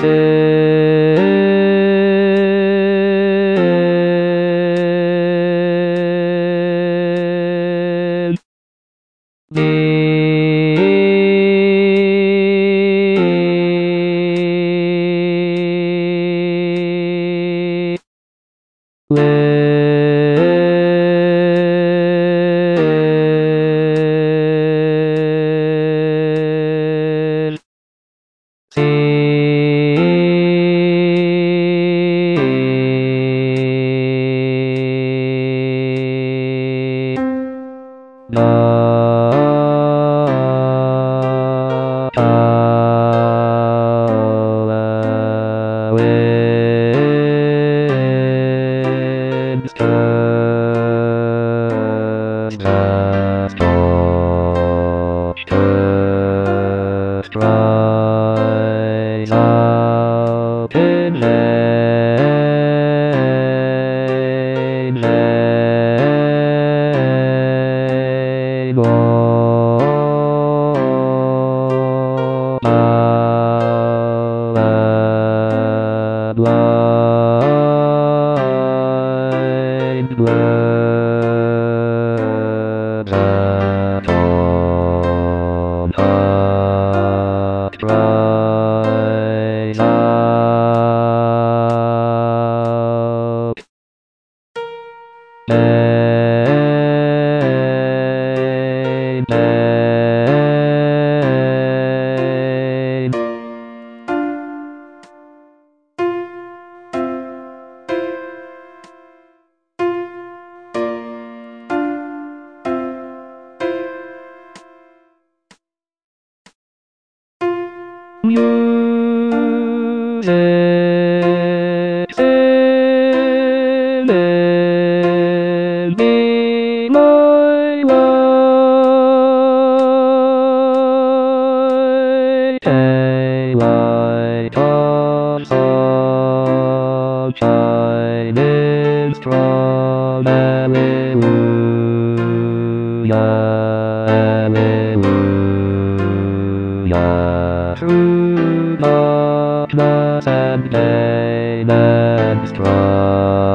Rise up in lane, lane, walk, and blind, words at contact, rise up. Lane, lane. Music, singing, be my light, daylight of sunshine is strong, alleluia, alleluia, through darkness and pain and strife.